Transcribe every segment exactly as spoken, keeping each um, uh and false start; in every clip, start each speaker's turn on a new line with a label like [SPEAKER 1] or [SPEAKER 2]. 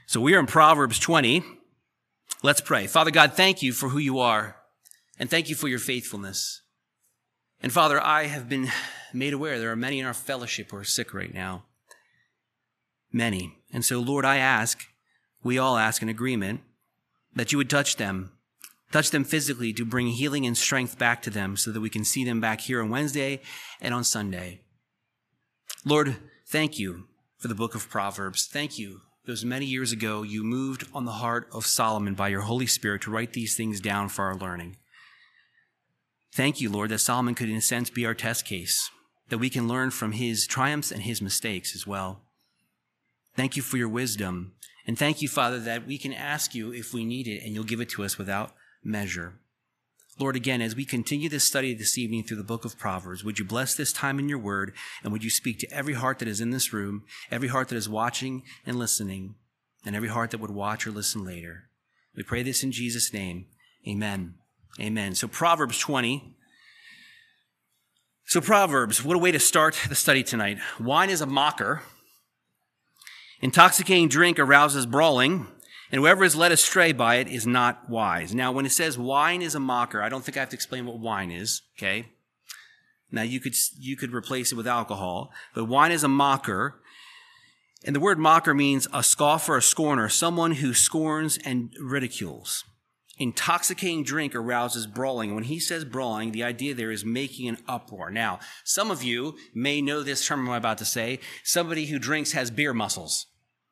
[SPEAKER 1] So we are in Proverbs twenty. Let's pray. Father God, thank you for who you are, and thank you for your faithfulness. And Father, I have been made aware there are many in our fellowship who are sick right now. Many. And so, Lord, I ask, we all ask in agreement, that you would touch them, touch them physically to bring healing and strength back to them so that we can see them back here on Wednesday and on Sunday. Lord, thank you for the book of Proverbs. Thank you. Because many years ago, you moved on the heart of Solomon by your Holy Spirit to write these things down for our learning. Thank you, Lord, that Solomon could, in a sense, be our test case, that we can learn from his triumphs and his mistakes as well. Thank you for your wisdom. And thank you, Father, that we can ask you if we need it, and you'll give it to us without measure. Lord, again, as we continue this study this evening through the book of Proverbs, would you bless this time in your word, and would you speak to every heart that is in this room, every heart that is watching and listening, and every heart that would watch or listen later. We pray this in Jesus' name. Amen. Amen. So Proverbs twenty. So Proverbs, what a way to start the study tonight. Wine is a mocker. Intoxicating drink arouses brawling. And whoever is led astray by it is not wise. Now, when it says wine is a mocker, I don't think I have to explain what wine is, okay? Now, you could you could replace it with alcohol, but wine is a mocker. And the word mocker means a scoffer, a scorner, someone who scorns and ridicules. Intoxicating drink arouses brawling. When he says brawling, the idea there is making an uproar. Now, some of you may know this term I'm about to say. Somebody who drinks has beer muscles.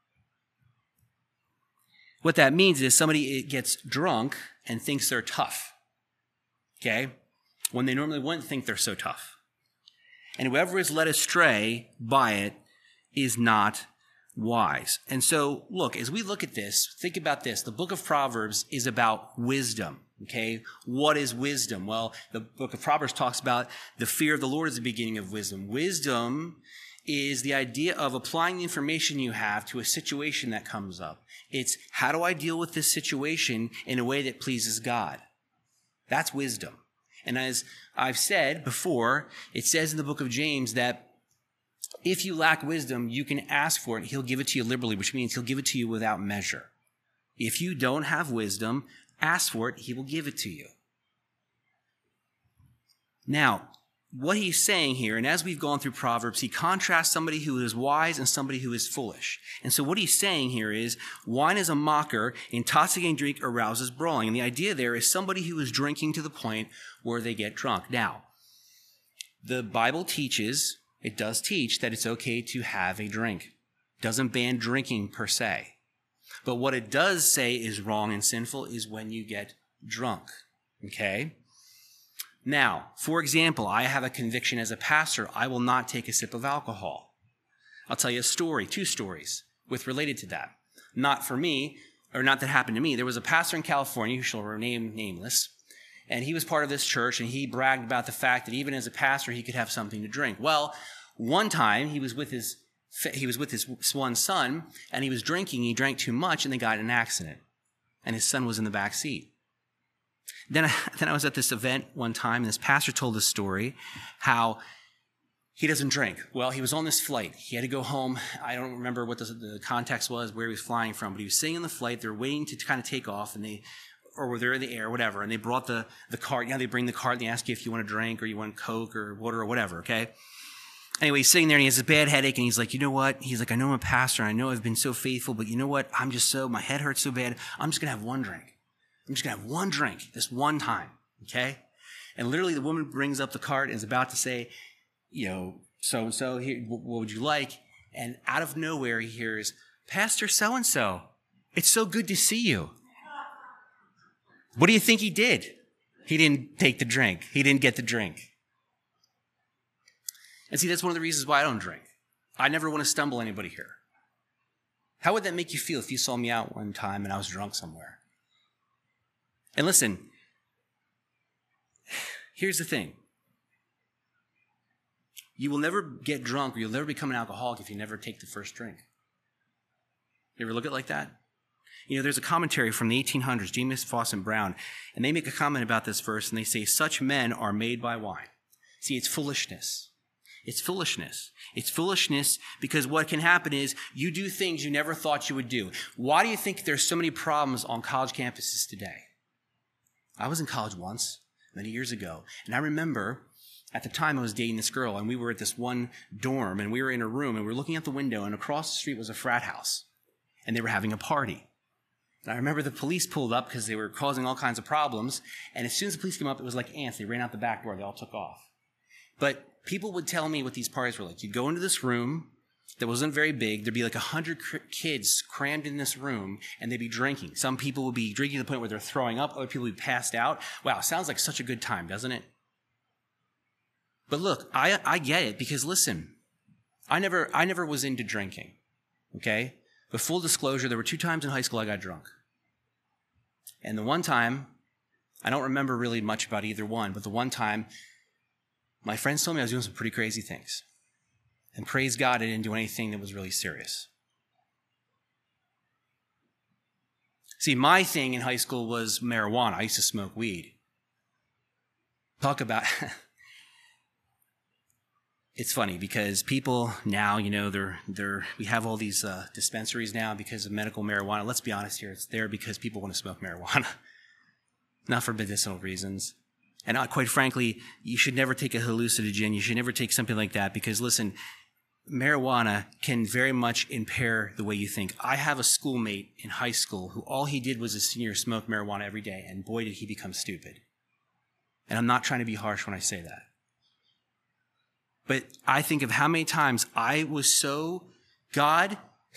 [SPEAKER 1] What that means is somebody gets drunk and thinks they're tough, okay, when they normally wouldn't think they're so tough. And whoever is led astray by it is not wise. And so, look, as we look at this, think about this. The book of Proverbs is about wisdom, okay? What is wisdom? Well, the book of Proverbs talks about the fear of the Lord is the beginning of wisdom. Wisdom is the idea of applying the information you have to a situation that comes up. It's how do I deal with this situation in a way that pleases God? That's wisdom. And as I've said before, it says in the book of James that if you lack wisdom, you can ask for it. He'll give it to you liberally, which means he'll give it to you without measure. If you don't have wisdom, ask for it. He will give it to you. Now, what he's saying here, and as we've gone through Proverbs, he contrasts somebody who is wise and somebody who is foolish. And so what he's saying here is, wine is a mocker, intoxicating drink arouses brawling. And the idea there is somebody who is drinking to the point where they get drunk. Now, the Bible teaches, it does teach that it's okay to have a drink. It doesn't ban drinking per se. But what it does say is wrong and sinful is when you get drunk. Okay? Now, for example, I have a conviction as a pastor, I will not take a sip of alcohol. I'll tell you a story, two stories, with related to that. Not for me, or not that happened to me. There was a pastor in California who shall remain nameless, and he was part of this church, and he bragged about the fact that even as a pastor, he could have something to drink. Well, one time, he was with his he was with his one son, and he was drinking. He drank too much, and they got in an accident, and his son was in the back seat. Then I, then I was at this event one time, and this pastor told this story, how he doesn't drink. Well, he was on this flight. He had to go home. I don't remember what the, the context was, where he was flying from, but he was sitting in the flight. They were waiting to kind of take off, and they, or they're in the air, whatever, and they brought the, the cart. You know, they bring the cart, and they ask you if you want a drink, or you want Coke, or water, or whatever, okay? Anyway, he's sitting there, and he has a bad headache, and he's like, you know what? He's like, I know I'm a pastor, and I know I've been so faithful, but you know what? I'm just so, my head hurts so bad, I'm just going to have one drink. I'm just going to have one drink this one time, okay? And literally the woman brings up the cart and is about to say, you know, so-and-so, here, what would you like? And out of nowhere he hears, Pastor so-and-so, it's so good to see you. What do you think he did? He didn't take the drink. He didn't get the drink. And see, that's one of the reasons why I don't drink. I never want to stumble anybody here. How would that make you feel if you saw me out one time and I was drunk somewhere? And listen, here's the thing. You will never get drunk or you'll never become an alcoholic if you never take the first drink. You ever look at it like that? You know, there's a commentary from the eighteen hundreds, James Fawcett Brown, and they make a comment about this verse, and they say, such men are made by wine. See, it's foolishness. It's foolishness. It's foolishness because what can happen is you do things you never thought you would do. Why do you think there's so many problems on college campuses today? I was in college once, many years ago, and I remember at the time I was dating this girl, and we were at this one dorm, and we were in a room, and we were looking out the window, and across the street was a frat house, and they were having a party. And I remember the police pulled up because they were causing all kinds of problems, and as soon as the police came up, it was like ants. They ran out the back door. They all took off. But people would tell me what these parties were like. You'd go into this room that wasn't very big. There'd be like a hundred kids crammed in this room, and they'd be drinking. Some people would be drinking to the point where they're throwing up. Other people would be passed out. Wow, sounds like such a good time, doesn't it? But look, I, I get it because listen, I never I never was into drinking, okay? But full disclosure, there were two times in high school I got drunk. And the one time, I don't remember really much about either one, but the one time, my friends told me I was doing some pretty crazy things. And praise God, I didn't do anything that was really serious. See, my thing in high school was marijuana. I used to smoke weed. Talk about... It's funny because people now, you know, they're, they're, we have all these uh, dispensaries now because of medical marijuana. Let's be honest here. It's there because people want to smoke marijuana, not for medicinal reasons. And uh, quite frankly, you should never take a hallucinogen. You should never take something like that because, listen, marijuana can very much impair the way you think. I have a schoolmate in high school who all he did was a senior smoke marijuana every day, and boy, did he become stupid. And I'm not trying to be harsh when I say that. But I think of how many times I was so, God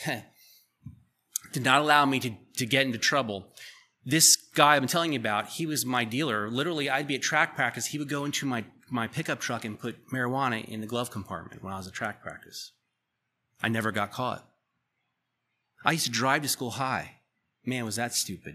[SPEAKER 1] did not allow me to, to get into trouble. This guy I've been telling you about, he was my dealer. Literally, I'd be at track practice. He would go into my, my pickup truck and put marijuana in the glove compartment when I was at track practice. I never got caught. I used to drive to school high. Man, was that stupid.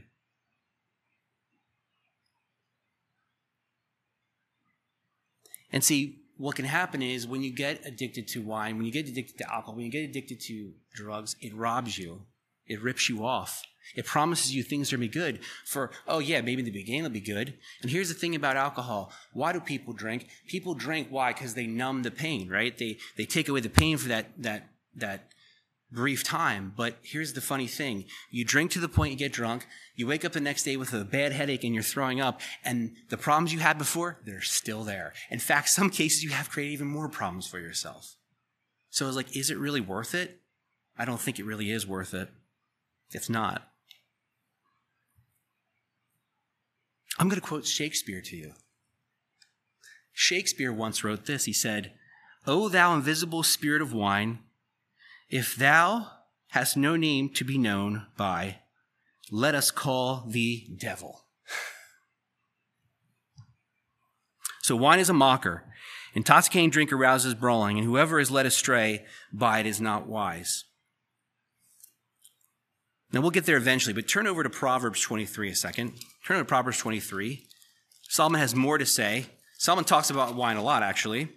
[SPEAKER 1] And see, what can happen is when you get addicted to wine, when you get addicted to alcohol, when you get addicted to drugs, it robs you. It rips you off. It promises you things are going to be good for, oh yeah, maybe in the beginning it'll be good. And here's the thing about alcohol. Why do people drink? People drink, why? Because they numb the pain, right? They they take away the pain for that that that brief time. But here's the funny thing. You drink to the point you get drunk. You wake up the next day with a bad headache and you're throwing up. And the problems you had before, they're still there. In fact, some cases you have created even more problems for yourself. So it's like, is it really worth it? I don't think it really is worth it. It's not. I'm going to quote Shakespeare to you. Shakespeare once wrote this. He said, "O thou invisible spirit of wine, if thou hast no name to be known by, let us call thee devil." So wine is a mocker. Intoxicating drink arouses brawling, and whoever is led astray by it is not wise. Now we'll get there eventually, but turn over to Proverbs twenty-three a second. Turn over to Proverbs twenty-three. Solomon has more to say. Solomon talks about wine a lot, actually.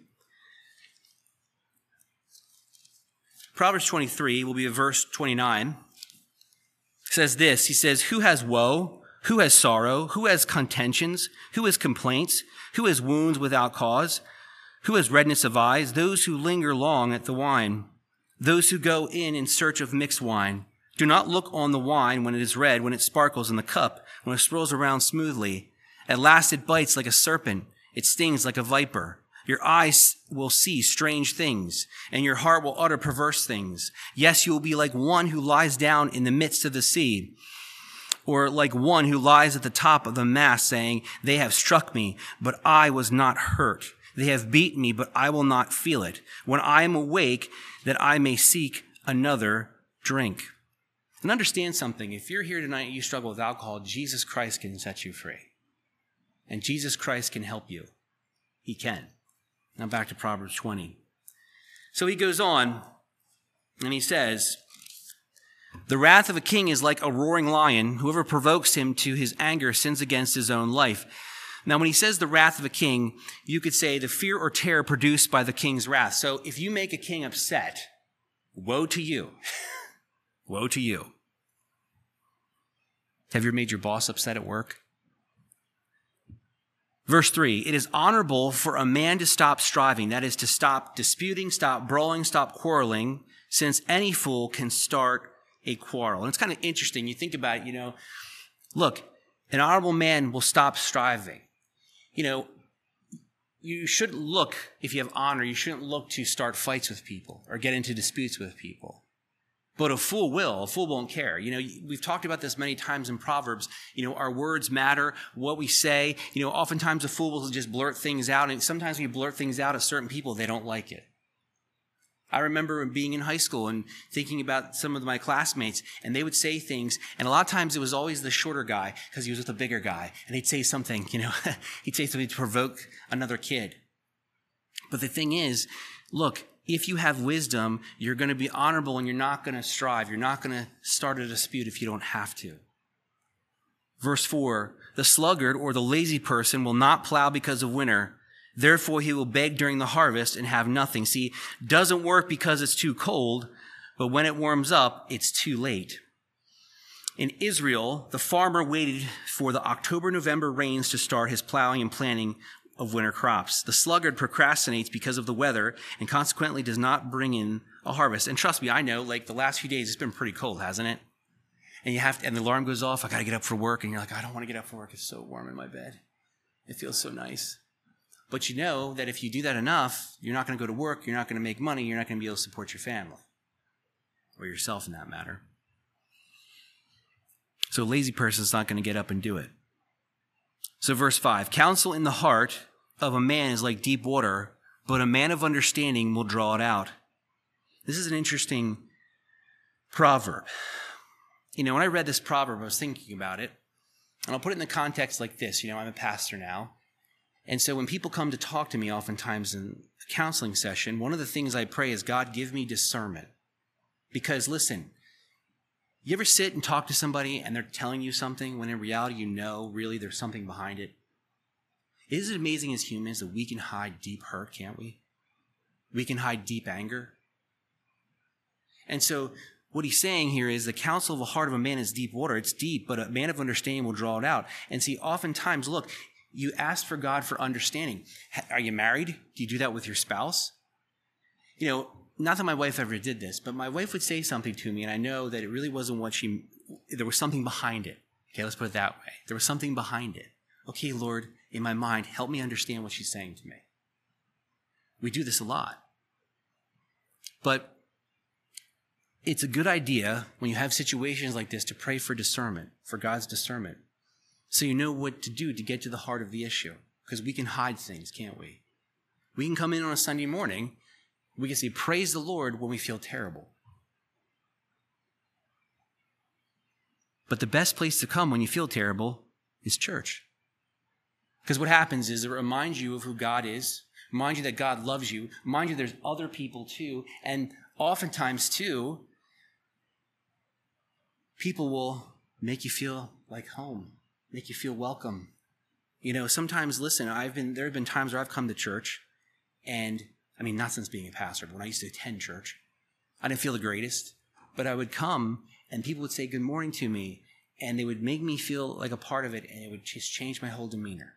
[SPEAKER 1] Proverbs twenty-three will be verse twenty-nine. It says this, he says, "Who has woe? Who has sorrow? Who has contentions? Who has complaints? Who has wounds without cause? Who has redness of eyes? Those who linger long at the wine. Those who go in in search of mixed wine. Do not look on the wine when it is red, when it sparkles in the cup, when it swirls around smoothly. At last it bites like a serpent. It stings like a viper. Your eyes will see strange things, and your heart will utter perverse things. Yes, you will be like one who lies down in the midst of the sea, or like one who lies at the top of the mast, saying, they have struck me, but I was not hurt. They have beaten me, but I will not feel it. When I am awake, that I may seek another drink." And understand something. If you're here tonight and you struggle with alcohol, Jesus Christ can set you free. And Jesus Christ can help you. He can. Now back to Proverbs twenty. So he goes on and he says, "The wrath of a king is like a roaring lion. Whoever provokes him to his anger sins against his own life." Now when he says the wrath of a king, you could say the fear or terror produced by the king's wrath. So if you make a king upset, woe to you. Woe to you. Have you ever made your boss upset at work? Verse three, it is honorable for a man to stop striving, that is to stop disputing, stop brawling, stop quarreling, since any fool can start a quarrel. And it's kind of interesting. You think about it, you know, look, an honorable man will stop striving. You know, you shouldn't look, if you have honor, you shouldn't look to start fights with people or get into disputes with people. But a fool will. A fool won't care. You know, we've talked about this many times in Proverbs. You know, our words matter, what we say. You know, oftentimes a fool will just blurt things out. And sometimes when you blurt things out at certain people, they don't like it. I remember being in high school and thinking about some of my classmates, and they would say things. And a lot of times it was always the shorter guy because he was with a bigger guy. And he'd say something, you know, he'd say something to provoke another kid. But the thing is, look, if you have wisdom, you're going to be honorable and you're not going to strive. You're not going to start a dispute if you don't have to. Verse four, the sluggard or the lazy person will not plow because of winter. Therefore, he will beg during the harvest and have nothing. See, doesn't work because it's too cold, but when it warms up, it's too late. In Israel, the farmer waited for the October-November rains to start his plowing and planting of winter crops. The sluggard procrastinates because of the weather and consequently does not bring in a harvest. And trust me, I know, like the last few days, it's been pretty cold, hasn't it? And you have to, and the alarm goes off. I got to get up for work. And you're like, I don't want to get up for work. It's so warm in my bed. It feels so nice. But you know that if you do that enough, you're not going to go to work. You're not going to make money. You're not going to be able to support your family or yourself in that matter. So a lazy person's not going to get up and do it. So verse five, counsel in the heart of a man is like deep water, but a man of understanding will draw it out. This is an interesting proverb. You know, when I read this proverb, I was thinking about it, and I'll put it in the context like this. You know, I'm a pastor now, and so when people come to talk to me oftentimes in a counseling session, one of the things I pray is, God, give me discernment. Because listen, you ever sit and talk to somebody and they're telling you something when in reality you know really there's something behind it? Isn't it amazing as humans that we can hide deep hurt, can't we? We can hide deep anger. And so what he's saying here is the counsel of the heart of a man is deep water. It's deep, but a man of understanding will draw it out. And see, oftentimes, look, you ask for God for understanding. Are you married? Do you do that with your spouse? You know, not that my wife ever did this, but my wife would say something to me, and I know that it really wasn't what she, there was something behind it. Okay, let's put it that way. There was something behind it. Okay, Lord, in my mind, help me understand what she's saying to me. We do this a lot. But it's a good idea when you have situations like this to pray for discernment, for God's discernment, so you know what to do to get to the heart of the issue. Because we can hide things, can't we? We can come in on a Sunday morning, we can say, praise the Lord when we feel terrible. But the best place to come when you feel terrible is church. Because what happens is it reminds you of who God is, reminds you that God loves you, reminds you there's other people too, and oftentimes too, people will make you feel like home, make you feel welcome. You know, sometimes, listen, I've been there have been times where I've come to church, and I mean, not since being a pastor, but when I used to attend church, I didn't feel the greatest, but I would come and people would say good morning to me, and they would make me feel like a part of it, and it would just change my whole demeanor.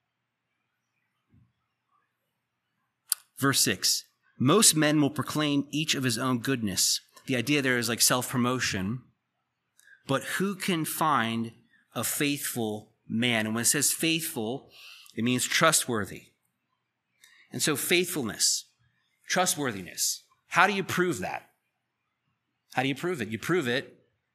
[SPEAKER 1] Verse six, most men will proclaim each of his own goodness. The idea there is like self-promotion, but who can find a faithful man? And when it says faithful, it means trustworthy. And so faithfulness, trustworthiness, how do you prove that? How do you prove it? You prove it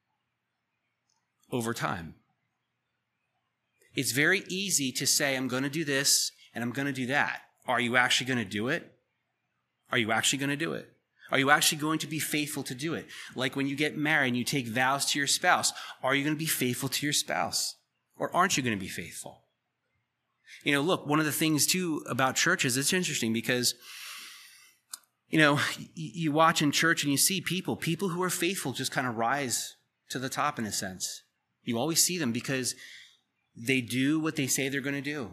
[SPEAKER 1] over time. It's very easy to say, I'm going to do this and I'm going to do that. Are you actually going to do it? Are you actually going to do it? Are you actually going to be faithful to do it? Like when you get married and you take vows to your spouse, are you going to be faithful to your spouse? Or aren't you going to be faithful? You know, look, one of the things too about churches, it's interesting because, you know, you watch in church and you see people, people who are faithful just kind of rise to the top in a sense. You always see them because they do what they say they're going to do.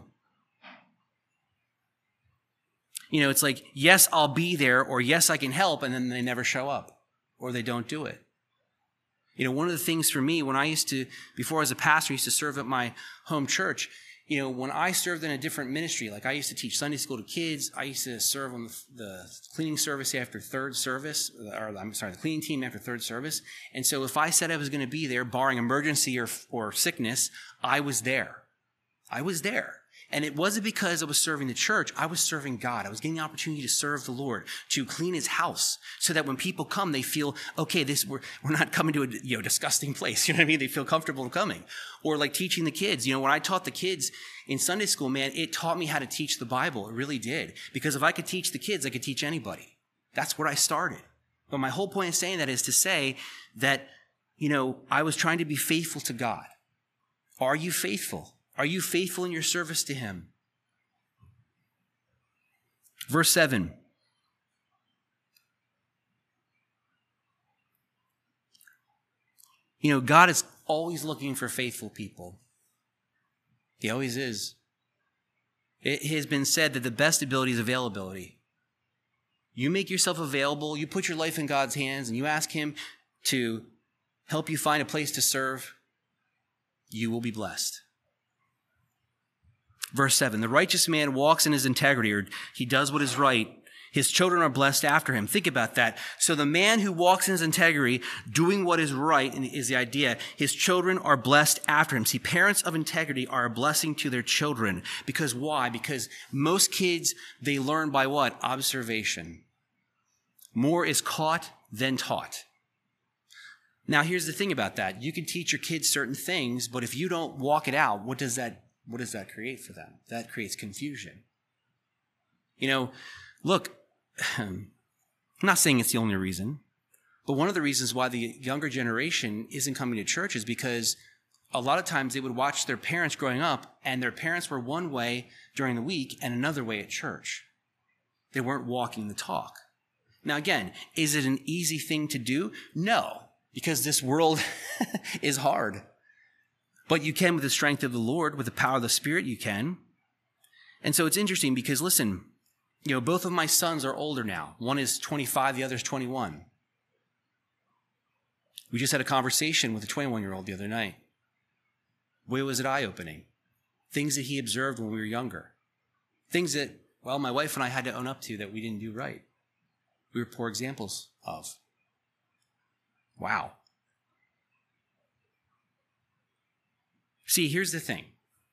[SPEAKER 1] You know, it's like, yes, I'll be there, or yes, I can help, and then they never show up, or they don't do it. You know, one of the things for me, when I used to, before I was a pastor, I used to serve at my home church, You know, when I served in a different ministry, like I used to teach Sunday school to kids, I used to serve on the, the cleaning service after third service, or I'm sorry, the cleaning team after third service. And so if I said I was going to be there, barring emergency or, or sickness, I was there. I was there. And it wasn't because I was serving the church. I was serving God. I was getting the opportunity to serve the Lord, to clean his house, so that when people come, they feel, okay, this we're, we're not coming to a you know disgusting place. You know what I mean? They feel comfortable in coming. Or like teaching the kids. You know, when I taught the kids in Sunday school, man, it taught me how to teach the Bible. It really did. Because if I could teach the kids, I could teach anybody. That's where I started. But my whole point in saying that is to say that, you know, I was trying to be faithful to God. Are you faithful? Are you faithful in your service to him? Verse seven. You know, God is always looking for faithful people. He always is. It has been said that the best ability is availability. You make yourself available, you put your life in God's hands, and you ask him to help you find a place to serve, you will be blessed. Verse seven, the righteous man walks in his integrity, or he does what is right. His children are blessed after him. Think about that. So the man who walks in his integrity, doing what is right, is the idea. His children are blessed after him. See, parents of integrity are a blessing to their children. Because why? Because most kids, they learn by what? Observation. More is caught than taught. Now, here's the thing about that. You can teach your kids certain things, but if you don't walk it out, what does that What does that create for them? That creates confusion. You know, look, I'm not saying it's the only reason, but one of the reasons why the younger generation isn't coming to church is because a lot of times they would watch their parents growing up, and their parents were one way during the week and another way at church. They weren't walking the talk. Now, again, is it an easy thing to do? No, because this world is hard. But you can with the strength of the Lord, with the power of the Spirit, you can. And so it's interesting because, listen, you know, both of my sons are older now. One is twenty-five, the other is twenty-one. We just had a conversation with a twenty-one-year-old the other night. Boy, was it eye-opening. Things that he observed when we were younger. Things that, well, my wife and I had to own up to that we didn't do right. We were poor examples of. Wow. See, here's the thing.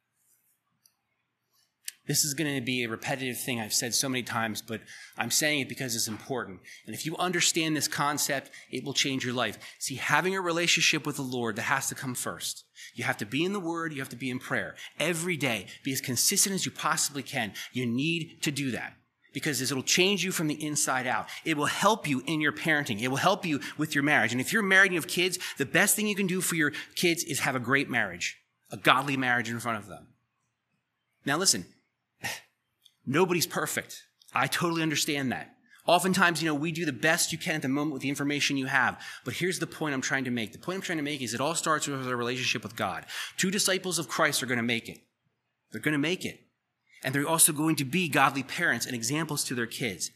[SPEAKER 1] This is going to be a repetitive thing I've said so many times, but I'm saying it because it's important. And if you understand this concept, it will change your life. See, having a relationship with the Lord, that has to come first. You have to be in the Word. You have to be in prayer every day. Be as consistent as you possibly can. You need to do that because it'll change you from the inside out. It will help you in your parenting. It will help you with your marriage. And if you're married and you have kids, the best thing you can do for your kids is have a great marriage, a godly marriage in front of them. Now listen, nobody's perfect. I totally understand that. Oftentimes, you know, we do the best you can at the moment with the information you have. But here's the point I'm trying to make. The point I'm trying to make is it all starts with a relationship with God. Two disciples of Christ are going to make it. They're going to make it. And they're also going to be godly parents and examples to their kids.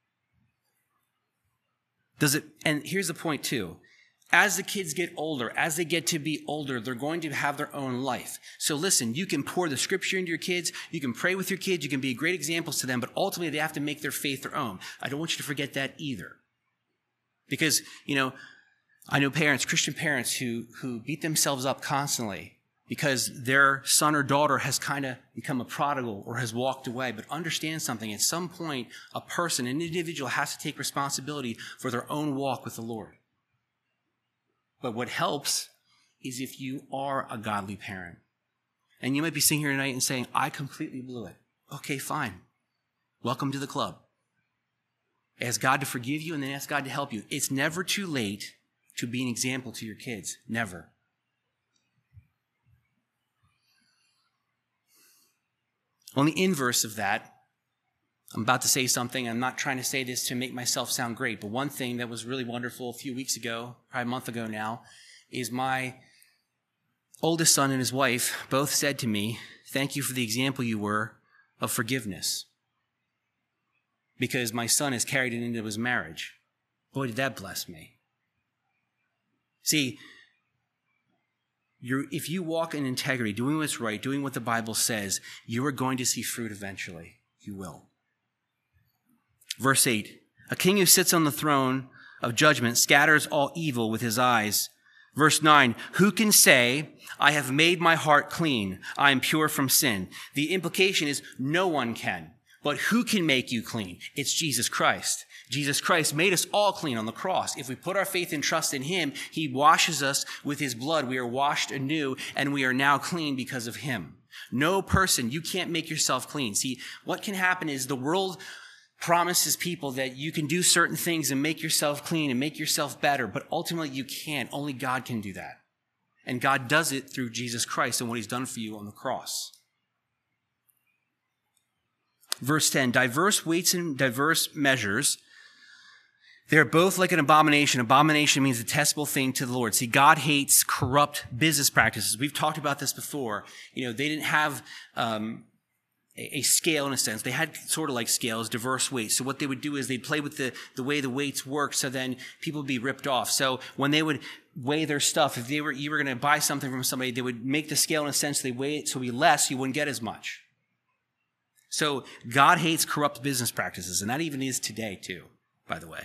[SPEAKER 1] Does it? And here's the point too. As the kids get older, as they get to be older, they're going to have their own life. So listen, you can pour the scripture into your kids. You can pray with your kids. You can be great examples to them, but ultimately they have to make their faith their own. I don't want you to forget that either. Because, you know, I know parents, Christian parents who, who beat themselves up constantly because their son or daughter has kind of become a prodigal or has walked away. But understand something. At some point, a person, an individual has to take responsibility for their own walk with the Lord. But what helps is if you are a godly parent. And you might be sitting here tonight and saying, I completely blew it. Okay, fine. Welcome to the club. Ask God to forgive you and then ask God to help you. It's never too late to be an example to your kids. Never. On the inverse of that, I'm about to say something. I'm not trying to say this to make myself sound great, but one thing that was really wonderful a few weeks ago, probably a month ago now, is my oldest son and his wife both said to me, thank you for the example you were of forgiveness. Because my son has carried it into his marriage. Boy, did that bless me. See, you're, if you walk in integrity, doing what's right, doing what the Bible says, you are going to see fruit eventually. You will. Verse eight, a king who sits on the throne of judgment scatters all evil with his eyes. Verse nine, who can say, I have made my heart clean, I am pure from sin? The implication is no one can. But who can make you clean? It's Jesus Christ. Jesus Christ made us all clean on the cross. If we put our faith and trust in him, he washes us with his blood. We are washed anew, and we are now clean because of him. No person, you can't make yourself clean. See, what can happen is the world promises people that you can do certain things and make yourself clean and make yourself better, but ultimately you can't. Only God can do that. And God does it through Jesus Christ and what he's done for you on the cross. Verse ten, diverse weights and diverse measures, they're both like an abomination. Abomination means a detestable thing to the Lord. See, God hates corrupt business practices. We've talked about this before. You know, they didn't have um, a, a scale in a sense. They had sort of like scales, diverse weights. So what they would do is they'd play with the, the way the weights work, so then people would be ripped off. So when they would weigh their stuff, if they were you were going to buy something from somebody, they would make the scale in a sense, they weigh it so it'd be less, you wouldn't get as much. So God hates corrupt business practices, and that even is today too, by the way.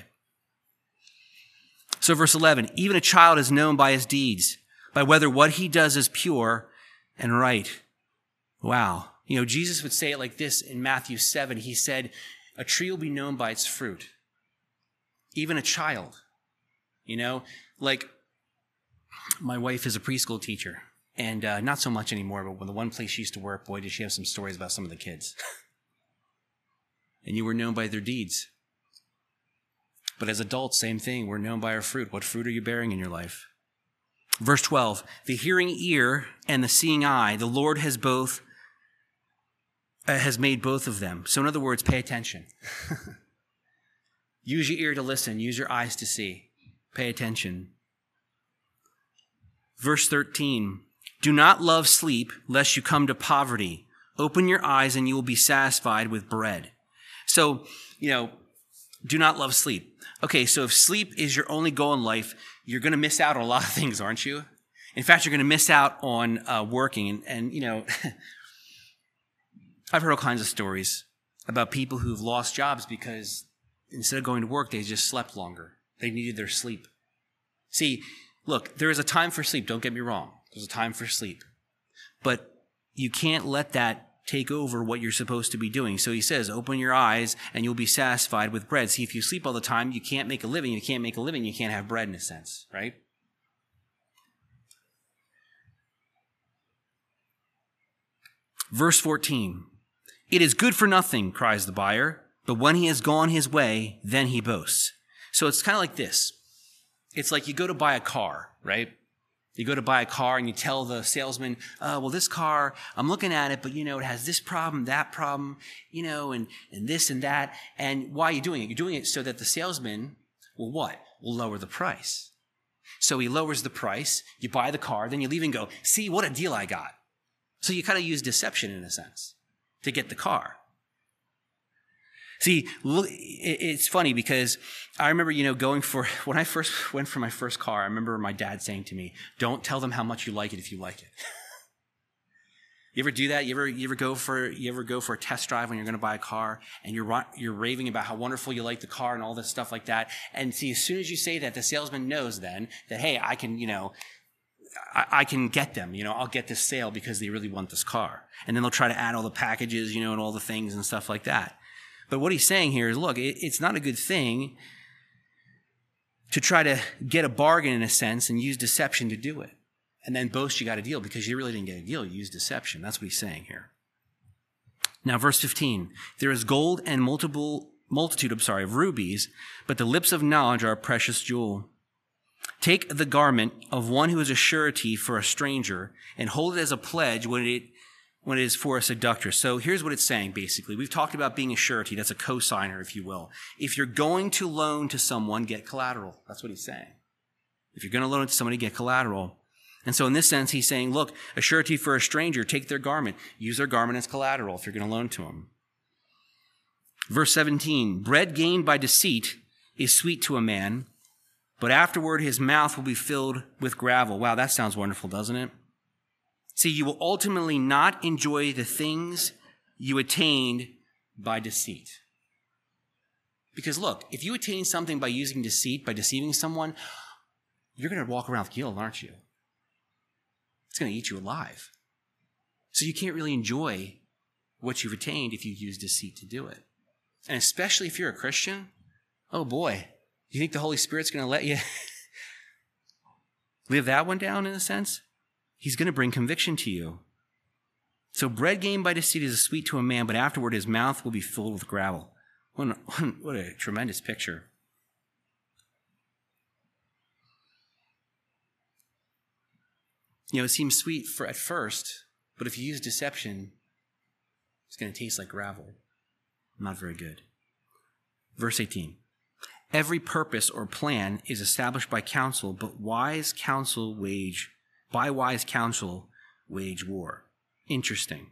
[SPEAKER 1] So verse eleven, even a child is known by his deeds, by whether what he does is pure and right. Wow. You know, Jesus would say it like this in Matthew seven. He said, a tree will be known by its fruit. Even a child. You know, like my wife is a preschool teacher. And uh, not so much anymore, but when the one place she used to work, boy, did she have some stories about some of the kids. And you were known by their deeds. But as adults, same thing. We're known by our fruit. What fruit are you bearing in your life? Verse twelve, the hearing ear and the seeing eye, the Lord has both, uh, has made both of them. So in other words, pay attention. Use your ear to listen. Use your eyes to see. Pay attention. Verse thirteen, do not love sleep, lest you come to poverty. Open your eyes, and you will be satisfied with bread. So, you know, do not love sleep. Okay, so if sleep is your only goal in life, you're going to miss out on a lot of things, aren't you? In fact, you're going to miss out on uh, working. And, and, you know, I've heard all kinds of stories about people who've lost jobs because instead of going to work, they just slept longer. They needed their sleep. See, look, there is a time for sleep. Don't get me wrong. There's a time for sleep. But you can't let that take over what you're supposed to be doing. So he says, open your eyes and you'll be satisfied with bread. See, if you sleep all the time, you can't make a living. You can't make a living. You can't have bread in a sense, right? Verse fourteen, it is good for nothing, cries the buyer, but when he has gone his way, then he boasts. So it's kind of like this. It's like you go to buy a car, right? You go to buy a car and you tell the salesman, uh, well, this car, I'm looking at it, but, you know, it has this problem, that problem, you know, and, and this and that. And why are you doing it? You're doing it so that the salesman will what? Will lower the price. So he lowers the price, you buy the car, then you leave and go, see, what a deal I got. So you kind of use deception in a sense to get the car. See, look, it's funny because I remember, you know, going for, when I first went for my first car, I remember my dad saying to me, don't tell them how much you like it if you like it. You ever do that? You ever, you ever go for, you ever go for a test drive when you're going to buy a car and you're, you're raving about how wonderful you like the car and all this stuff like that. And see, as soon as you say that, the salesman knows then that, hey, I can, you know, I, I can get them, you know, I'll get this sale because they really want this car. And then they'll try to add all the packages, you know, and all the things and stuff like that. But what he's saying here is, look, it, it's not a good thing to try to get a bargain in a sense and use deception to do it. And then boast you got a deal because you really didn't get a deal. You used deception. That's what he's saying here. Now, verse fifteen, there is gold and multiple multitude, I'm sorry, of rubies, but the lips of knowledge are a precious jewel. Take the garment of one who is a surety for a stranger and hold it as a pledge when it when it is for a seductor. So here's what it's saying, basically. We've talked about being a surety. That's a cosigner, if you will. If you're going to loan to someone, get collateral. That's what he's saying. If you're going to loan it to somebody, get collateral. And so in this sense, he's saying, look, a surety for a stranger, take their garment. Use their garment as collateral if you're going to loan to them. Verse seventeen, bread gained by deceit is sweet to a man, but afterward his mouth will be filled with gravel. Wow, that sounds wonderful, doesn't it? See, you will ultimately not enjoy the things you attained by deceit. Because look, if you attain something by using deceit, by deceiving someone, you're going to walk around with guilt, aren't you? It's going to eat you alive. So you can't really enjoy what you've attained if you use deceit to do it. And especially if you're a Christian, oh boy, you think the Holy Spirit's going to let you live that one down in a sense? He's going to bring conviction to you. So bread gained by deceit is sweet to a man, but afterward his mouth will be filled with gravel. What a, what a tremendous picture. You know, it seems sweet for at first, but if you use deception, it's going to taste like gravel. Not very good. Verse eighteen. Every purpose or plan is established by counsel, but wise counsel wage, by wise counsel wage war. Interesting.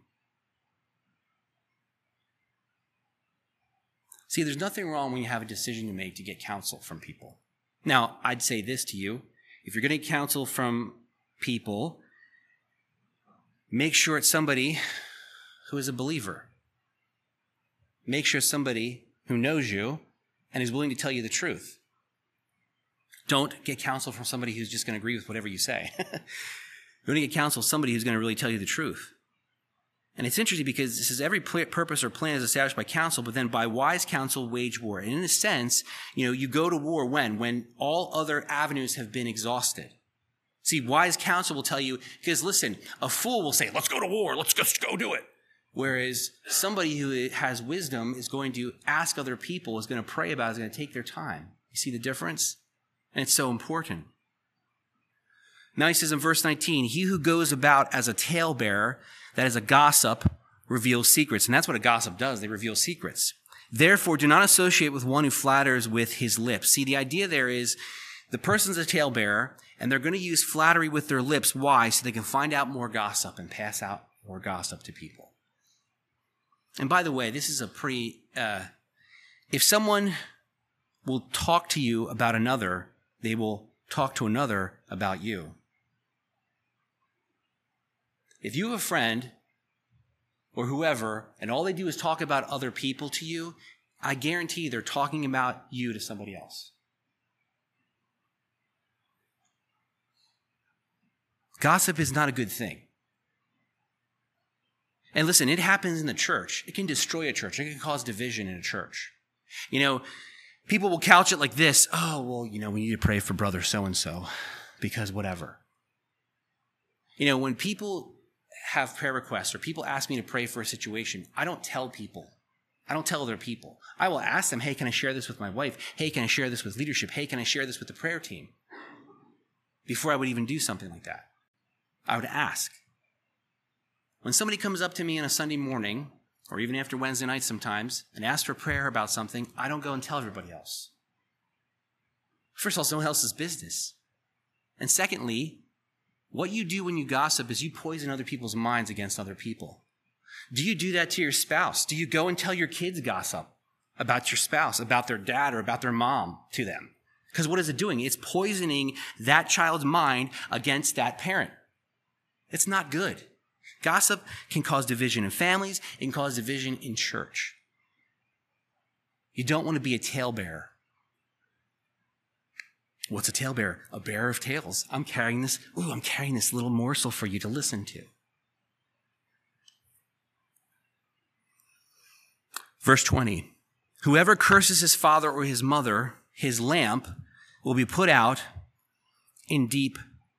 [SPEAKER 1] See, there's nothing wrong when you have a decision to make to get counsel from people. Now, I'd say this to you. If you're going to get counsel from people, make sure it's somebody who is a believer. Make sure it's somebody who knows you and is willing to tell you the truth. Don't get counsel from somebody who's just going to agree with whatever you say. You're going to get counsel from somebody who's going to really tell you the truth. And it's interesting because this is every purpose or plan is established by counsel, but then by wise counsel wage war. And in a sense, you know, you go to war when? When all other avenues have been exhausted. See, wise counsel will tell you, because listen, a fool will say, let's go to war, let's just go do it. Whereas somebody who has wisdom is going to ask other people, is going to pray about it, is going to take their time. You see the difference? And it's so important. Now he says in verse nineteen, he who goes about as a talebearer, that is a gossip, reveals secrets. And that's what a gossip does. They reveal secrets. Therefore, do not associate with one who flatters with his lips. See, the idea there is the person's a talebearer, and they're going to use flattery with their lips. Why? So they can find out more gossip and pass out more gossip to people. And by the way, this is a pretty, uh, if someone will talk to you about another, they will talk to another about you. If you have a friend or whoever, and all they do is talk about other people to you, I guarantee they're talking about you to somebody else. Gossip is not a good thing. And listen, it happens in the church. It can destroy a church. It can cause division in a church. You know, people will couch it like this. Oh, well, you know, we need to pray for brother so-and-so because whatever. You know, when people have prayer requests or people ask me to pray for a situation, I don't tell people. I don't tell other people. I will ask them, hey, can I share this with my wife? Hey, can I share this with leadership? Hey, can I share this with the prayer team? Before I would even do something like that, I would ask. When somebody comes up to me on a Sunday morning, or even after Wednesday night sometimes, and asks for prayer about something, I don't go and tell everybody else. First of all, it's no one else's business. And secondly, what you do when you gossip is you poison other people's minds against other people. Do you do that to your spouse? Do you go and tell your kids gossip about your spouse, about their dad or about their mom to them? Because what is it doing? It's poisoning that child's mind against that parent. It's not good. Gossip can cause division in families. It can cause division in church. You don't want to be a talebearer. What's a talebearer? A bearer of tales. I'm carrying this. Ooh, I'm carrying this little morsel for you to listen to. Verse twenty. Whoever curses his father or his mother, his lamp will be put out in deep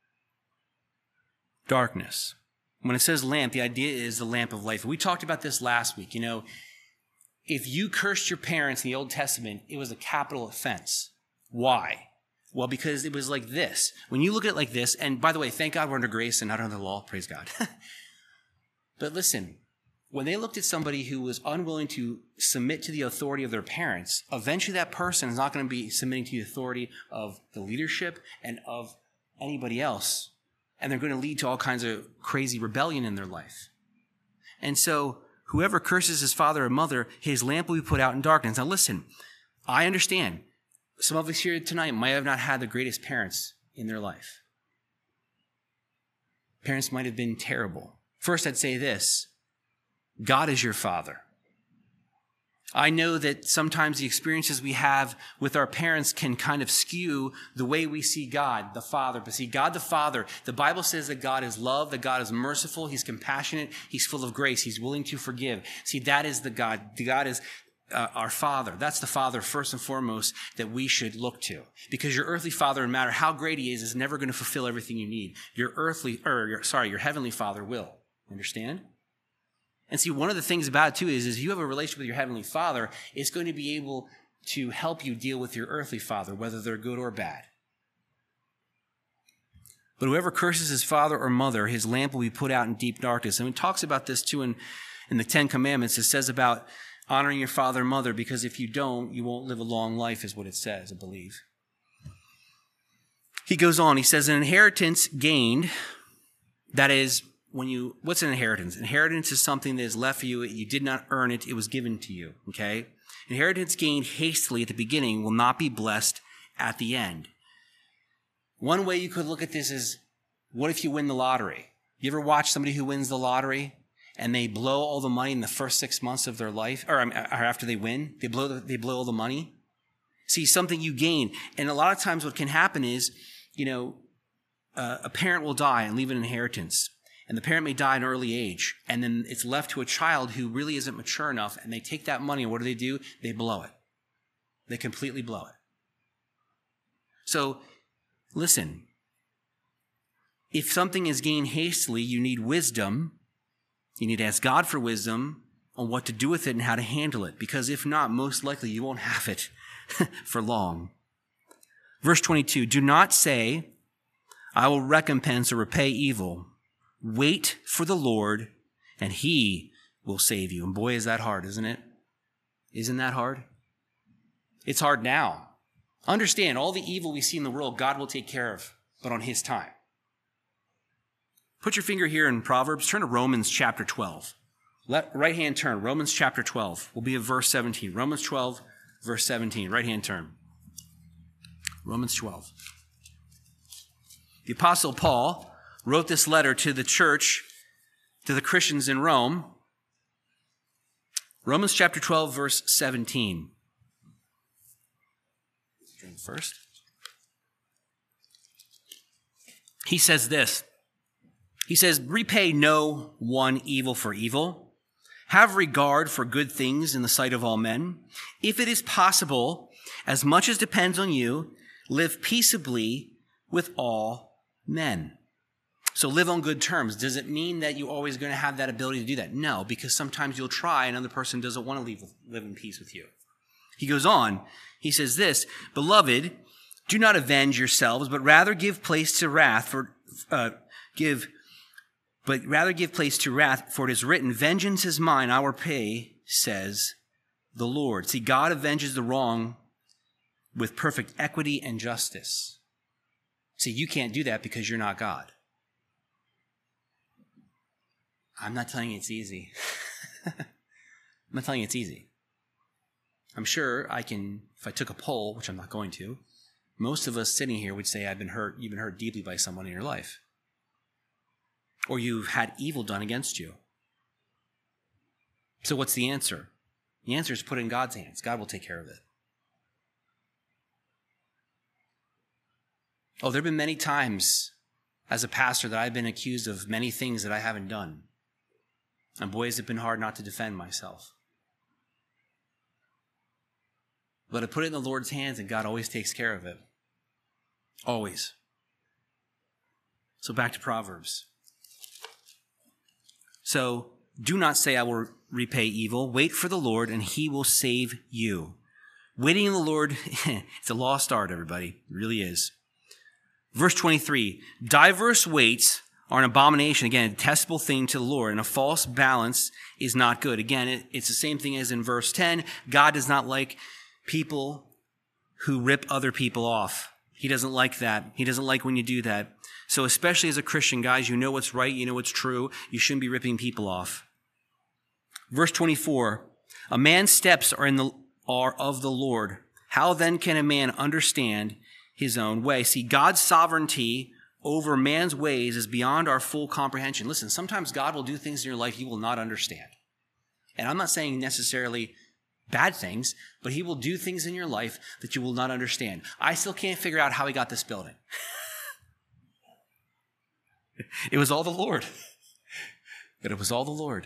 [SPEAKER 1] darkness. When it says lamp, the idea is the lamp of life. We talked about this last week. You know, if you cursed your parents in the Old Testament, it was a capital offense. Why? Well, because it was like this. When you look at it like this, and by the way, thank God we're under grace and not under the law. Praise God. But listen, when they looked at somebody who was unwilling to submit to the authority of their parents, eventually that person is not going to be submitting to the authority of the leadership and of anybody else. And they're going to lead to all kinds of crazy rebellion in their life. And so whoever curses his father or mother, his lamp will be put out in darkness. Now listen, I understand. Some of us here tonight might have not had the greatest parents in their life. Parents might have been terrible. First, I'd say this: God is your father. I know that sometimes the experiences we have with our parents can kind of skew the way we see God, the Father. But see, God the Father, the Bible says that God is love, that God is merciful, he's compassionate, he's full of grace, he's willing to forgive. See, that is the God. The God is uh, our Father. That's the Father, first and foremost, that we should look to. Because your earthly father, no matter how great he is, is never going to fulfill everything you need. Your earthly, or your, sorry, your heavenly Father will. Understand? And see, one of the things about it, too, is, is you have a relationship with your heavenly Father, it's going to be able to help you deal with your earthly father, whether they're good or bad. But whoever curses his father or mother, his lamp will be put out in deep darkness. And it talks about this, too, in, in the Ten Commandments. It says about honoring your father and mother, because if you don't, you won't live a long life, is what it says, I believe. He goes on, he says, an inheritance gained, that is, When you, what's an inheritance? Inheritance is something that is left for you. You did not earn it. It was given to you. Okay? Inheritance gained hastily at the beginning will not be blessed at the end. One way you could look at this is, what if you win the lottery? You ever watch somebody who wins the lottery and they blow all the money in the first six months of their life, or, or after they win? They blow, the, they blow all the money? See, something you gain. And a lot of times what can happen is, you know, uh, a parent will die and leave an inheritance. And the parent may die at an early age, and then it's left to a child who really isn't mature enough, and they take that money, and what do they do? They blow it. They completely blow it. So, listen, if something is gained hastily, you need wisdom. You need to ask God for wisdom on what to do with it and how to handle it, because if not, most likely you won't have it for long. Verse twenty-two, do not say, I will recompense or repay evil. Wait for the Lord, and he will save you. And boy, is that hard, isn't it? Isn't that hard? It's hard now. Understand, all the evil we see in the world, God will take care of, but on his time. Put your finger here in Proverbs. Turn to Romans chapter twelve. Let right hand turn. Romans chapter twelve. We'll be at verse seventeen. Romans twelve, verse seventeen. Right hand turn. Romans twelve. The Apostle Paul wrote this letter to the church, to the Christians in Rome. Romans chapter twelve, verse seventeen. Drink first. He says this. He says, repay no one evil for evil. Have regard for good things in the sight of all men. If it is possible, as much as depends on you, live peaceably with all men. So live on good terms. Does it mean that you're always going to have that ability to do that? No, because sometimes you'll try and another person doesn't want to live, live in peace with you. He goes on. He says this, beloved, do not avenge yourselves, but rather give place to wrath for, uh, give, but rather give place to wrath, for it is written, vengeance is mine, I will pay, says the Lord. See, God avenges the wrong with perfect equity and justice. See, you can't do that because you're not God. I'm not telling you it's easy. I'm not telling you it's easy. I'm sure I can, if I took a poll, which I'm not going to, most of us sitting here would say I've been hurt, you've been hurt deeply by someone in your life. Or you've had evil done against you. So what's the answer? The answer is put in God's hands. God will take care of it. Oh, there have been many times as a pastor that I've been accused of many things that I haven't done. And boy, has it been hard not to defend myself. But I put it in the Lord's hands and God always takes care of it. Always. So back to Proverbs. So do not say I will repay evil. Wait for the Lord and he will save you. Waiting in the Lord, it's a lost art, everybody. It really is. Verse twenty-three, diverse weights are an abomination, again, a detestable thing to the Lord, and a false balance is not good. Again, it, it's the same thing as in verse ten. God does not like people who rip other people off. He doesn't like that. He doesn't like when you do that. So especially as a Christian, guys, you know what's right, you know what's true. You shouldn't be ripping people off. Verse twenty-four, a man's steps are in the are of the Lord. How then can a man understand his own way? See, God's sovereignty over man's ways is beyond our full comprehension. Listen, sometimes God will do things in your life you will not understand. And I'm not saying necessarily bad things, but he will do things in your life that you will not understand. I still can't figure out how he got this building. It was all the Lord. But it was all the Lord.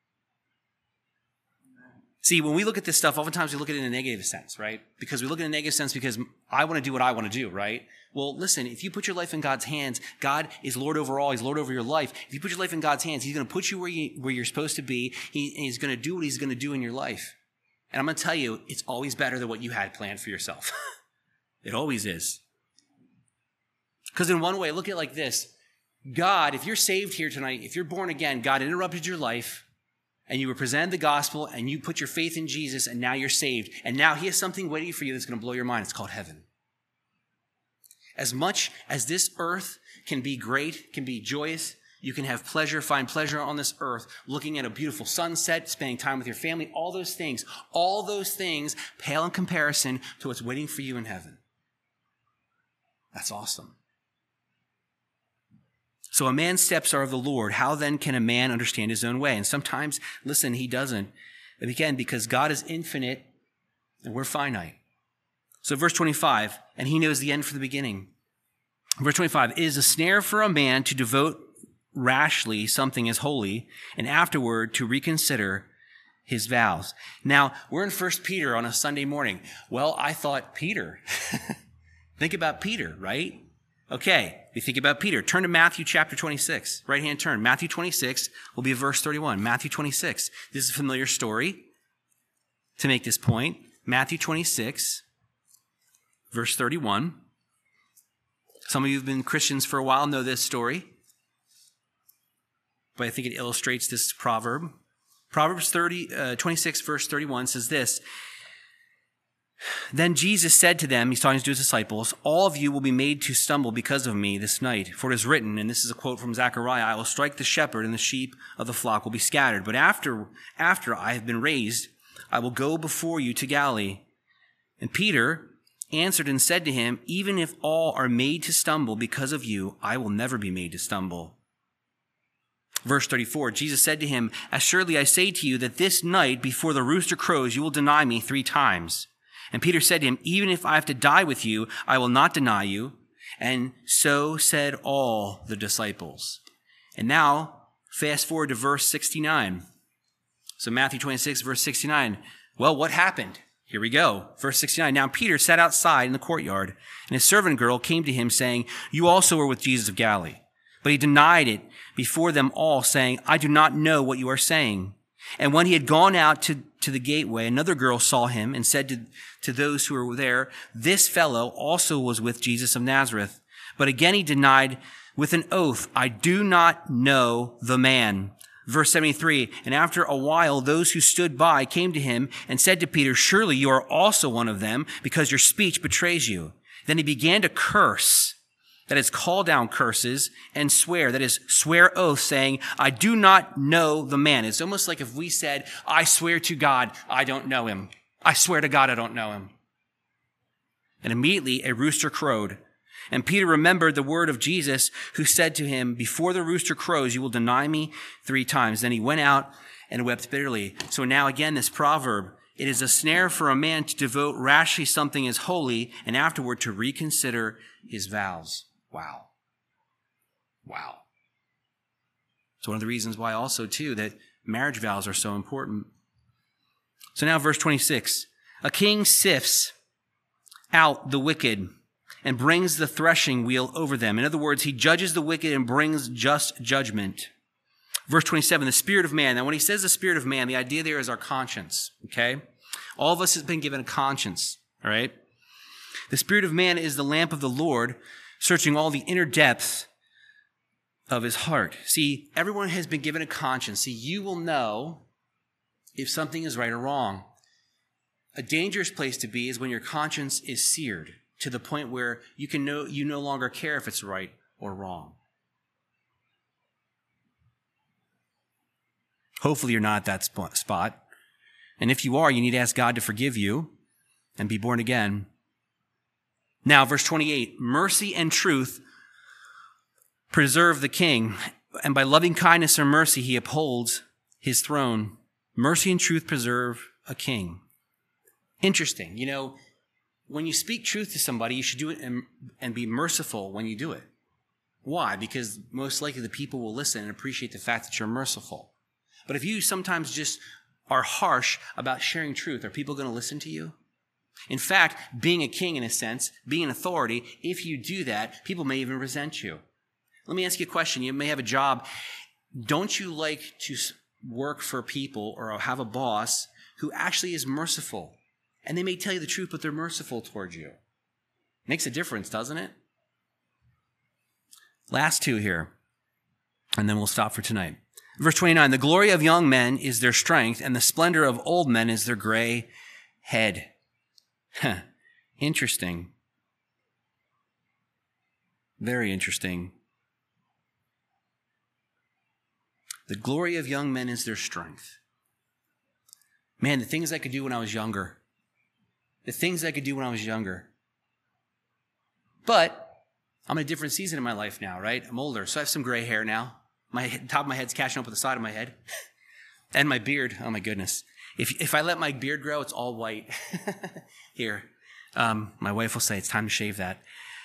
[SPEAKER 1] See, when we look at this stuff, oftentimes we look at it in a negative sense, right? Because we look in a negative sense because I want to do what I want to do, right? Well, listen, if you put your life in God's hands, God is Lord over all. He's Lord over your life. If you put your life in God's hands, he's going to put you where, you, where you're supposed to be. He, he's going to do what he's going to do in your life. And I'm going to tell you, it's always better than what you had planned for yourself. It always is. Because in one way, look at it like this. God, if you're saved here tonight, if you're born again, God interrupted your life and you were presented the gospel and you put your faith in Jesus and now you're saved. And now he has something waiting for you that's going to blow your mind. It's called heaven. As much as this earth can be great, can be joyous, you can have pleasure, find pleasure on this earth, looking at a beautiful sunset, spending time with your family, all those things, all those things pale in comparison to what's waiting for you in heaven. That's awesome. So a man's steps are of the Lord. How then can a man understand his own way? And sometimes, listen, he doesn't. But again, because God is infinite and we're finite. So verse twenty-five, and he knows the end from the beginning. Verse twenty-five, it is a snare for a man to devote rashly something as holy, and afterward to reconsider his vows. Now, we're in First Peter on a Sunday morning. Well, I thought Peter. Think about Peter, right? Okay, we think about Peter. Turn to Matthew chapter twenty-six. Right-hand turn. Matthew twenty-six will be verse thirty-one. Matthew twenty-six. This is a familiar story to make this point. Matthew twenty-six, verse thirty-one. Some of you have been Christians for a while know this story, but I think it illustrates this proverb. Proverbs thirty, uh, twenty-six, verse thirty-one says this. Then Jesus said to them, he's talking to his disciples, all of you will be made to stumble because of me this night. For it is written, and this is a quote from Zechariah, I will strike the shepherd and the sheep of the flock will be scattered. But after, after I have been raised, I will go before you to Galilee. And Peter answered and said to him, even if all are made to stumble because of you, I will never be made to stumble. Verse thirty-four, Jesus said to him, as surely I say to you that this night before the rooster crows, you will deny me three times. And Peter said to him, even if I have to die with you, I will not deny you. And so said all the disciples. And now, fast forward to verse sixty-nine. So Matthew twenty-six, verse sixty-nine. Well, what happened? Here we go. Verse sixty-nine. Now Peter sat outside in the courtyard, and his servant girl came to him, saying, you also were with Jesus of Galilee. But he denied it before them all, saying, I do not know what you are saying. And when he had gone out to, to the gateway, another girl saw him and said to, to those who were there, this fellow also was with Jesus of Nazareth. But again he denied with an oath, I do not know the man. Verse seventy-three, and after a while those who stood by came to him and said to Peter, surely you are also one of them, because your speech betrays you. Then he began to curse, that is, call down curses, and swear, that is, swear oath, saying, I do not know the man. It's almost like if we said, I swear to God, I don't know him. I swear to God, I don't know him. And immediately a rooster crowed. And Peter remembered the word of Jesus, who said to him, before the rooster crows, you will deny me three times. Then he went out and wept bitterly. So now again, this proverb, it is a snare for a man to devote rashly something as holy, and afterward to reconsider his vows. Wow. Wow. It's one of the reasons why also, too, that marriage vows are so important. So now verse twenty-six. A king sifts out the wicked and brings the threshing wheel over them. In other words, he judges the wicked and brings just judgment. Verse twenty-seven, the spirit of man. Now, when he says the spirit of man, the idea there is our conscience, okay? All of us has been given a conscience, all right? The spirit of man is the lamp of the Lord, searching all the inner depths of his heart. See, everyone has been given a conscience. See, you will know if something is right or wrong. A dangerous place to be is when your conscience is seared to the point where you can know you no longer care if it's right or wrong. Hopefully you're not at that spot. And if you are, you need to ask God to forgive you and be born again. Now, verse twenty-eight, mercy and truth preserve the king, and by loving kindness or mercy, he upholds his throne. Mercy and truth preserve a king. Interesting. You know, when you speak truth to somebody, you should do it and, and be merciful when you do it. Why? Because most likely the people will listen and appreciate the fact that you're merciful. But if you sometimes just are harsh about sharing truth, are people going to listen to you? In fact, being a king in a sense, being an authority, if you do that, people may even resent you. Let me ask you a question. You may have a job. Don't you like to work for people or have a boss who actually is merciful? And they may tell you the truth, but they're merciful towards you. Makes a difference, doesn't it? Last two here, and then we'll stop for tonight. Verse twenty-nine, the glory of young men is their strength, and the splendor of old men is their gray head. Huh. Interesting. Very interesting. The glory of young men is their strength. Man, the things I could do when I was younger. The things I could do when I was younger. But I'm in a different season in my life now, right? I'm older, so I have some gray hair now. My head, top of my head's catching up with the side of my head. And my beard, oh my goodness. If if I let my beard grow, it's all white. Here. Um, my wife will say, it's time to shave that.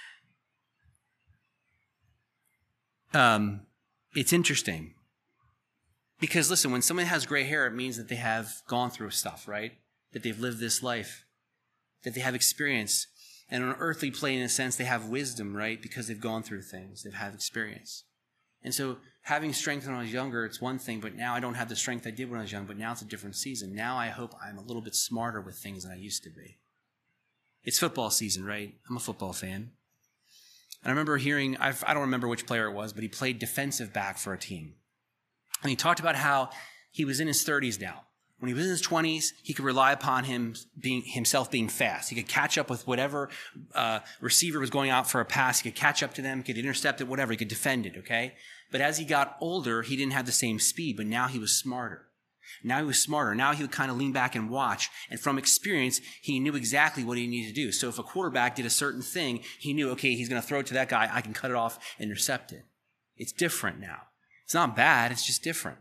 [SPEAKER 1] Um, it's interesting. Because listen, when someone has gray hair, it means that they have gone through stuff, right? That they've lived this life. That they have experience. And on an earthly plane, in a sense, they have wisdom, right? Because they've gone through things. They've had experience. And so having strength when I was younger, it's one thing, but now I don't have the strength I did when I was young, but now it's a different season. Now I hope I'm a little bit smarter with things than I used to be. It's football season, right? I'm a football fan. And I remember hearing, I've, I don't remember which player it was, but he played defensive back for a team. And he talked about how he was in his thirties now. When he was in his twenties, he could rely upon him being himself being fast. He could catch up with whatever uh, receiver was going out for a pass. He could catch up to them, could intercept it, whatever. He could defend it, okay? But as he got older, he didn't have the same speed, but now he was smarter. Now he was smarter. Now he would kind of lean back and watch. And from experience, he knew exactly what he needed to do. So if a quarterback did a certain thing, he knew, okay, he's going to throw it to that guy. I can cut it off and intercept it. It's different now. It's not bad. It's just different.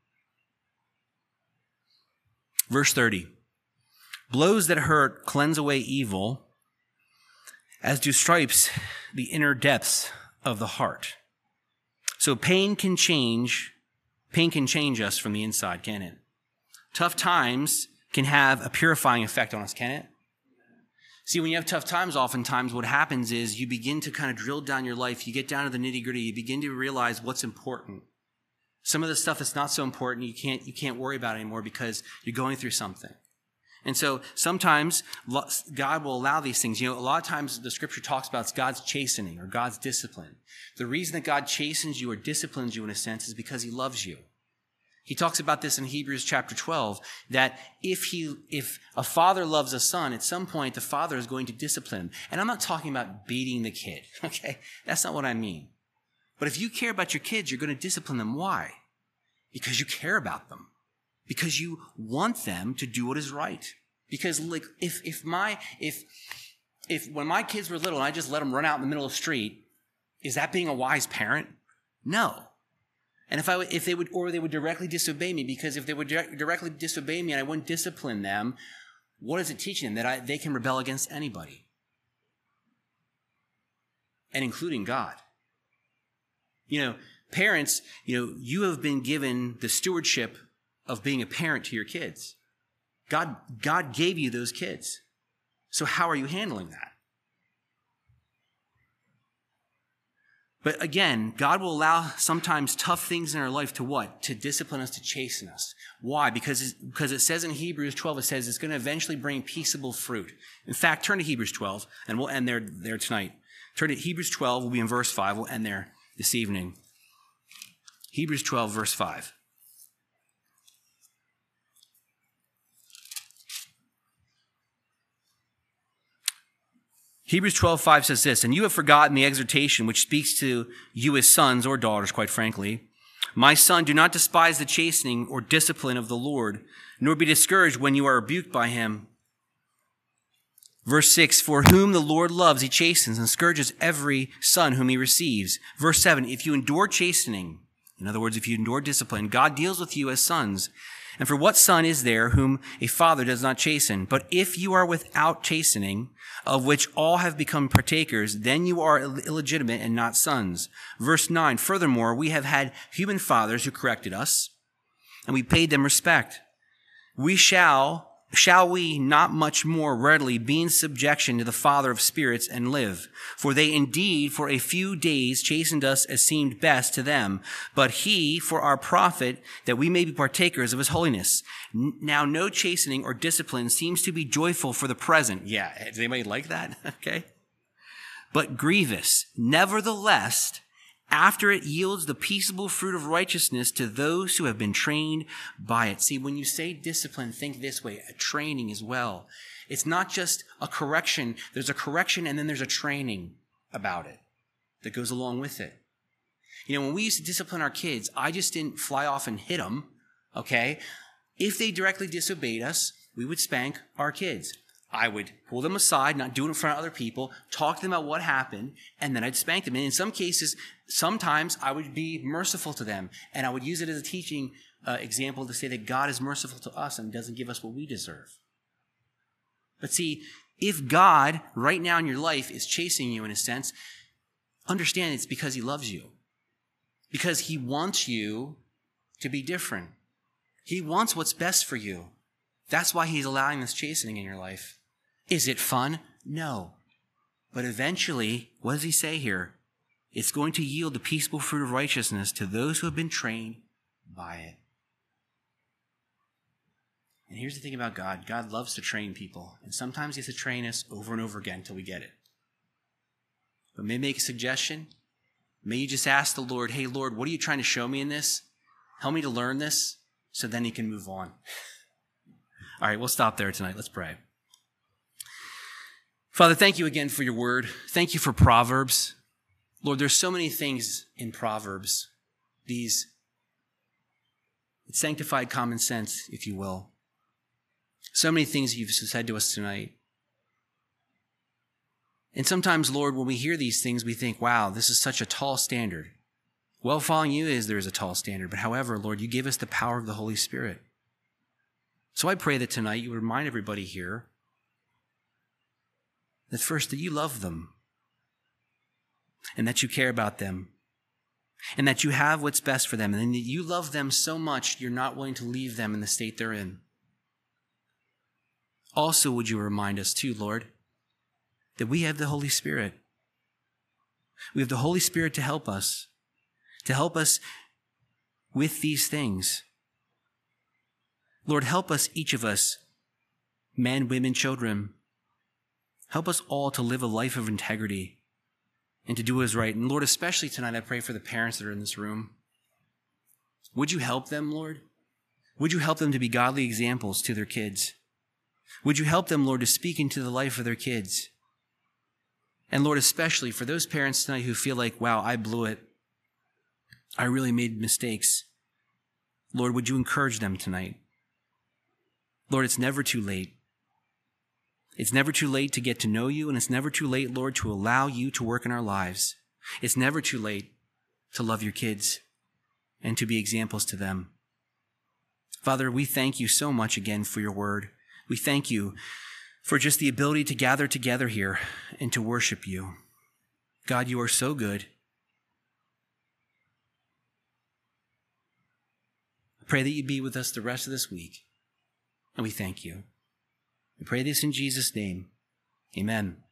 [SPEAKER 1] Verse thirty, blows that hurt cleanse away evil, as do stripes the inner depths of the heart. So pain can change, pain can change us from the inside, can it? Tough times can have a purifying effect on us, can it? See, when you have tough times, oftentimes what happens is you begin to kind of drill down your life. You get down to the nitty-gritty. You begin to realize what's important. Some of the stuff that's not so important, you can't, you can't worry about anymore because you're going through something. And so sometimes God will allow these things. You know, a lot of times the scripture talks about God's chastening or God's discipline. The reason that God chastens you or disciplines you in a sense is because he loves you. He talks about this in Hebrews chapter twelve, that if he, if a father loves a son, at some point the father is going to discipline him. And I'm not talking about beating the kid, okay? That's not what I mean. But if you care about your kids, you're going to discipline them. Why? Because you care about them. Because you want them to do what is right. Because like if if my if if when my kids were little and I just let them run out in the middle of the street, is that being a wise parent? No. And if I if they would or they would directly disobey me, because if they would direct, directly disobey me and I wouldn't discipline them, what is it teaching them? That I, they can rebel against anybody, and including God. You know, parents, you know, you have been given the stewardship of being a parent to your kids. God, God gave you those kids. So how are you handling that? But again, God will allow sometimes tough things in our life to what? To discipline us, to chasten us. Why? Because, because it says in Hebrews twelve, it says it's going to eventually bring peaceable fruit. In fact, turn to Hebrews twelve, and we'll end there, there tonight. Turn to Hebrews twelve, we'll be in verse five, we'll end there this evening. Hebrews twelve, verse five. Hebrews twelve, five says this, and you have forgotten the exhortation which speaks to you as sons or daughters, quite frankly. My son, do not despise the chastening or discipline of the Lord, nor be discouraged when you are rebuked by him. Verse six, for whom the Lord loves, he chastens and scourges every son whom he receives. Verse seven, if you endure chastening, in other words, if you endure discipline, God deals with you as sons. And for what son is there whom a father does not chasten? But if you are without chastening, of which all have become partakers, then you are Ill- illegitimate and not sons. Verse nine, furthermore, we have had human fathers who corrected us, and we paid them respect. We shall, shall we not much more readily be in subjection to the Father of spirits and live? For they indeed for a few days chastened us as seemed best to them, but he for our profit, that we may be partakers of his holiness. N- now no chastening or discipline seems to be joyful for the present. Yeah, does anybody like that? Okay. But grievous. Nevertheless, after it yields the peaceable fruit of righteousness to those who have been trained by it. See, when you say discipline, think this way, a training as well. It's not just a correction. There's a correction and then there's a training about it that goes along with it. You know, when we used to discipline our kids, I just didn't fly off and hit them, okay? If they directly disobeyed us, we would spank our kids. I would pull them aside, not do it in front of other people, talk to them about what happened, and then I'd spank them. And in some cases, sometimes I would be merciful to them, and I would use it as a teaching uh, example to say that God is merciful to us and doesn't give us what we deserve. But see, if God right now in your life is chasing you in a sense, understand it's because he loves you. Because he wants you to be different. He wants what's best for you. That's why he's allowing this chastening in your life. Is it fun? No. But eventually, what does he say here? It's going to yield the peaceable fruit of righteousness to those who have been trained by it. And here's the thing about God. God loves to train people. And sometimes he has to train us over and over again until we get it. But may I make a suggestion? May you just ask the Lord, hey, Lord, what are you trying to show me in this? Help me to learn this so then he can move on. All right, we'll stop there tonight. Let's pray. Father, thank you again for your word. Thank you for Proverbs. Lord, there's so many things in Proverbs, these sanctified common sense, if you will. So many things you've said to us tonight. And sometimes, Lord, when we hear these things, we think, wow, this is such a tall standard. Well, following you is there is a tall standard. But however, Lord, you give us the power of the Holy Spirit. So I pray that tonight you would remind everybody here that first, that you love them and that you care about them and that you have what's best for them and that you love them so much you're not willing to leave them in the state they're in. Also, would you remind us too, Lord, that we have the Holy Spirit. We have the Holy Spirit to help us, to help us with these things. Lord, help us, each of us, men, women, children. Help us all to live a life of integrity and to do what is right. And Lord, especially tonight, I pray for the parents that are in this room. Would you help them, Lord? Would you help them to be godly examples to their kids? Would you help them, Lord, to speak into the life of their kids? And Lord, especially for those parents tonight who feel like, wow, I blew it. I really made mistakes. Lord, would you encourage them tonight? Lord, it's never too late. It's never too late to get to know you, and it's never too late, Lord, to allow you to work in our lives. It's never too late to love your kids and to be examples to them. Father, we thank you so much again for your word. We thank you for just the ability to gather together here and to worship you. God, you are so good. I pray that you be with us the rest of this week, and we thank you. We pray this in Jesus' name. Amen.